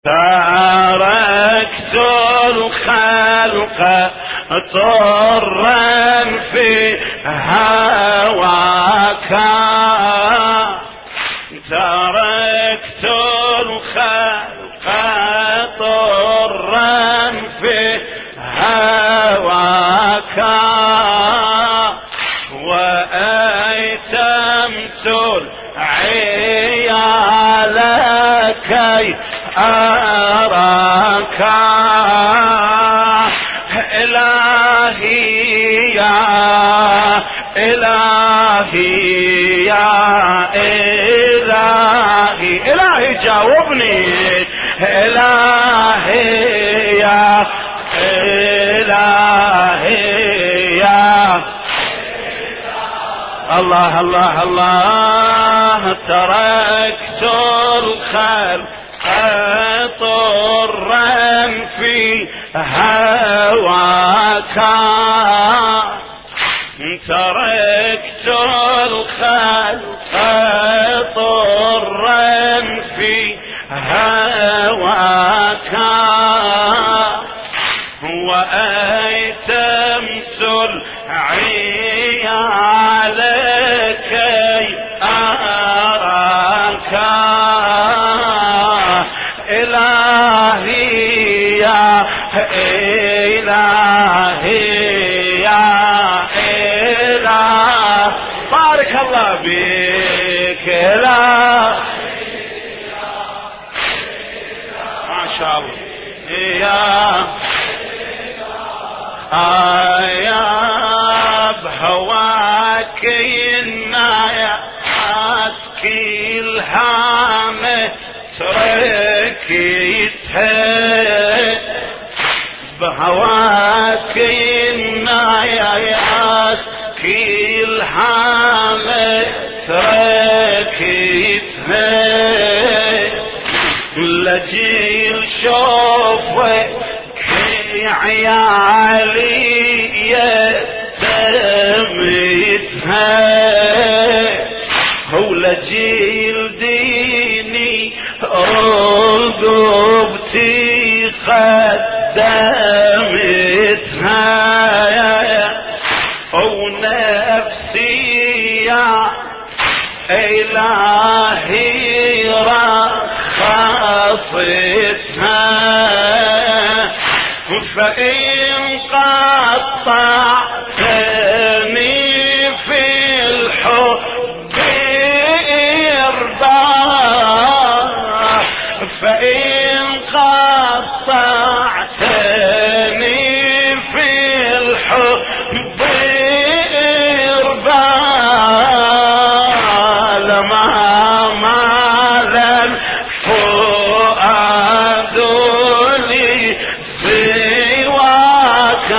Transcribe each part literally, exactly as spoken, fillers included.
تركت الخلق طرا في هواك، تركت الخلق طرا في هواك، وأيتمت العيال كي أراك. إلهي يا إلهي يا إلهي، إلهي جاوبني، إلهي يا إلهي يا الله الله الله. تركت الخلق طرا في هواك، تركت الخلق طرا في هواك، وأيتمت العيال كي أراك. إلهي يا إلهي يا إله، بارك الله بك. إلهي ما شاء الله يا يا بهواك النايا أسكي الهامة تركيتها، بهواك النايا أسكي الهامة تركيتها، لجيل شوفك عيالي يتمتها، هو لجيل ديني رقبتي قدمتها، ونفسي يا إلهي رخصتها، فإن قطعتني في الحب إرضاه، فإن قطعتني في الحب إرضاه، لما مال الفؤاد لي سواك.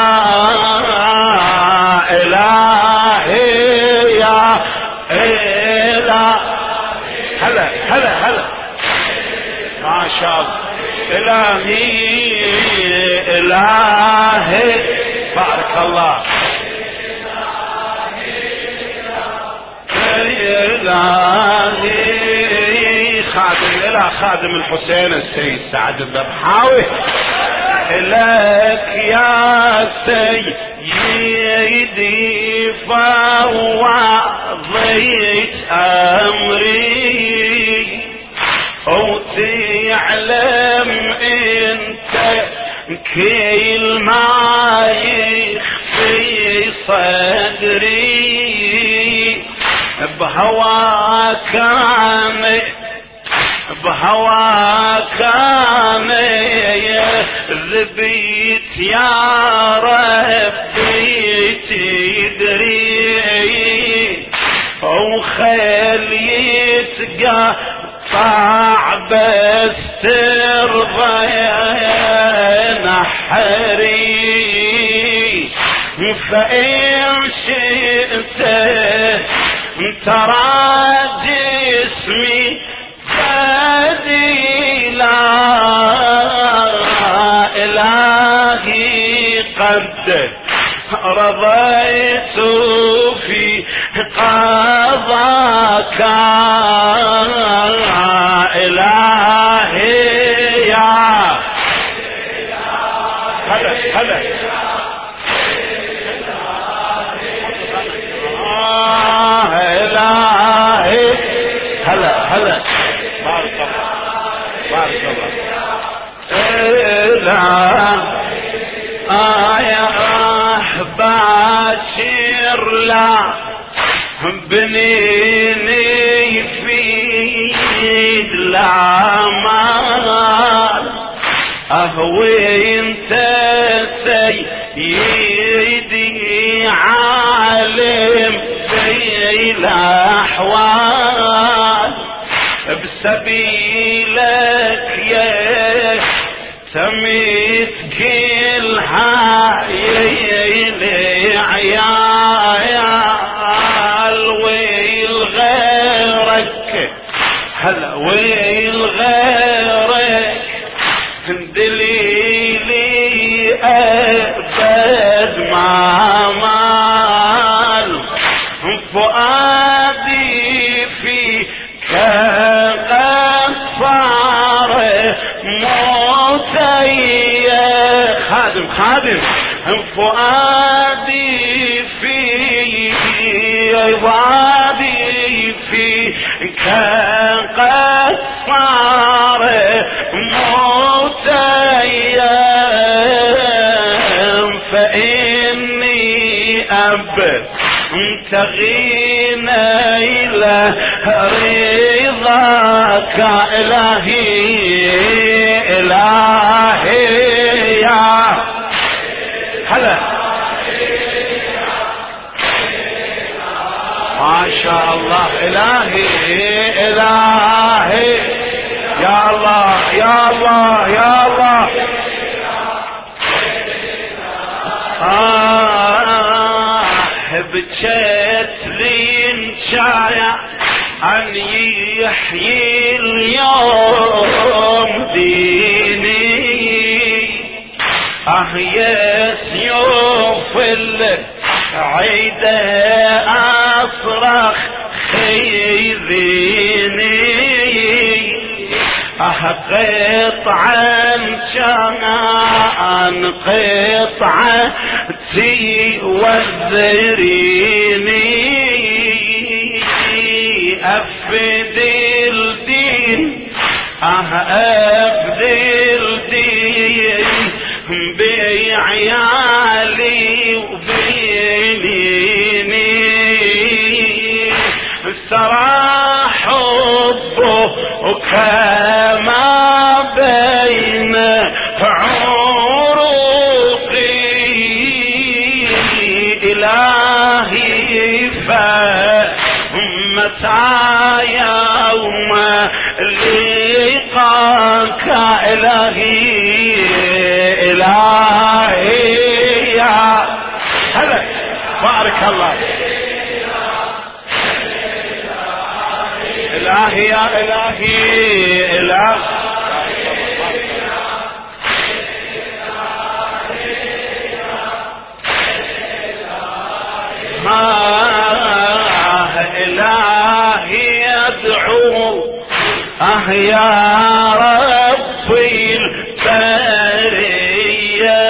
إلهي يا إله، هلا هلا هلا ما شاء الله. إلهي إلهي بارك الله. إلهي خادم إله خادم الحسين السيد سعد الذبحاوي، لك يا سيدي فوضيت أمري، وتعلم انت كل ما يخفي صدري، بهواك أنا بهواك أنا ذبيت يا ربي تدري، وخليت قطع بس ترضى نحري، فإن شئت ترى جسمي بديلا، إلهي قد رضيت في قضاك، إلهي بارك الله. إله آية باكر لا بنيني في لا مال أهوي انت سيدي عالم في الأحوال بسبيلك يا تميت كل حايل عيال ويل غيرك هلا ويل غيرك دليلي أبد ما مال فؤادي فيك قد صار موتي خادم خادم فؤادي فيك وادي فيك قد صار موتي فإني أبد تغينا إلى رضاك إلهي إلهي يا هلا ما شاء الله إلهي إلهي يا الله يا الله يا الله آه بجيت لي انشايا أن يحيي اليوم ديني آه يا سيوف العيد أصرخ خيذيني قطعا كان قطعتي وذريني أفد الدين أفد الدين بعيالي وبينيني سرى حبه وكما بين عروقي إلهي فمتى يوم لقاك إلهي إلهي يا هلا بارك الله إلهي يا إلهي إله ما إلهي أدعو أه يا ربي البرية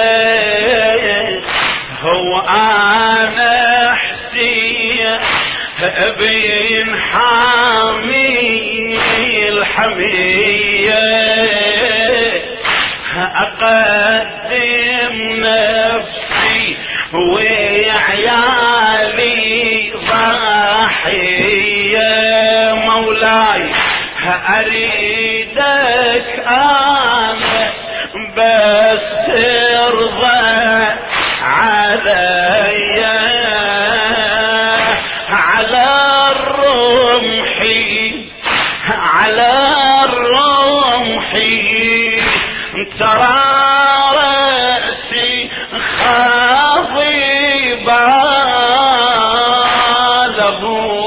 هو أنا حسين بين حامي الحمية أقدم نفسي وعيالي ضحية مولاي أريدك أنا بس ترضى عليا على الرمحي على الرمحي ترى رأسي خاضبا له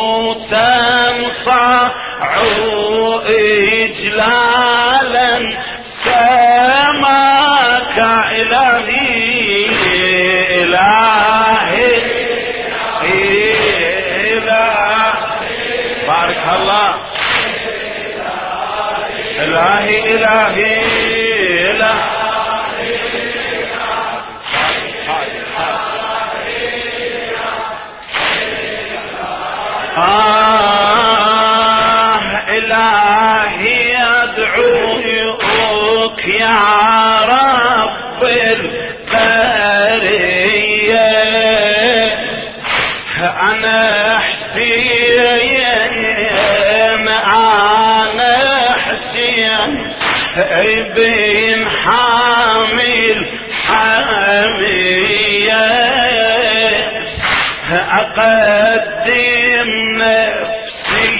تنصع إجلالا سماك إلهي إلهي إله بارك الله إلهي إلهي إله آه إلهي أدعو يا رب البرية أنا حسين أنا حسين ابن حامل حمية أقدم نفسي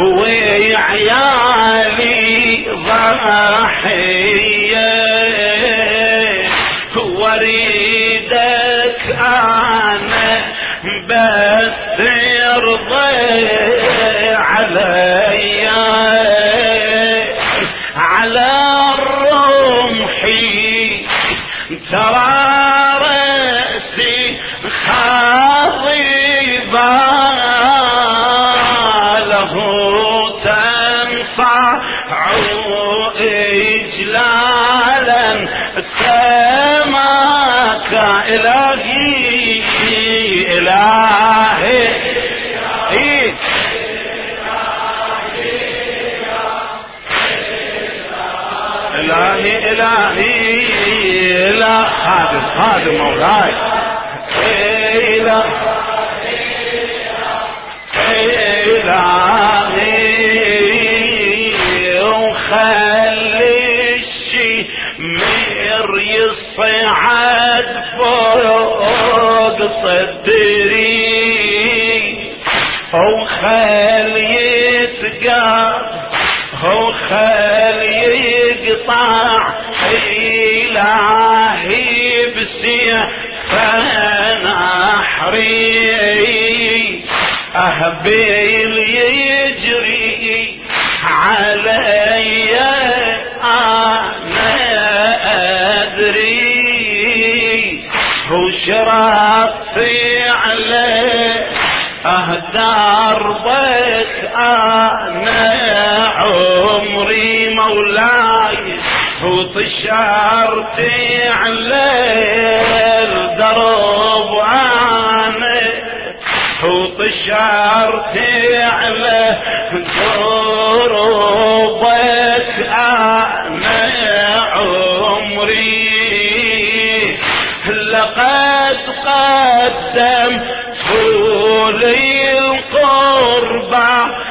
وعيالي ضحية وريدك أنا بس ترضي علي على رمحي ترى رأسي خاضبا له تنصع إجلالا سماك إلهي إلهي إيه إلهي إلهي لا خادم خادم مولاي إلهي وخلي الشمر يصعد فوق صدري وخلي يتقاط وخلي يقطع إلهي بسيف نحري أهبيل يجري علي أنا أدري وشرطي عليه أهدربك أنا عمري مولاي وطشرتي عليه الدرب أنا وطشرتي عليه دربك أنا عمري لقد قدم لي القربى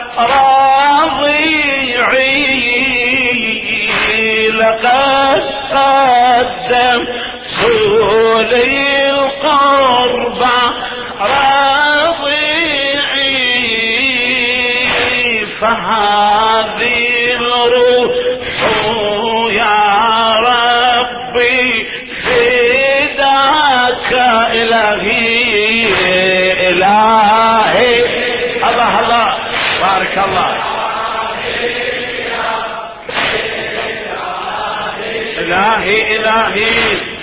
راضيعي لقد قدم لي القربى راضيعي فهذه الروح يا ربي فداك إلهي إلهي الله الله بارك الله إلهي إلهي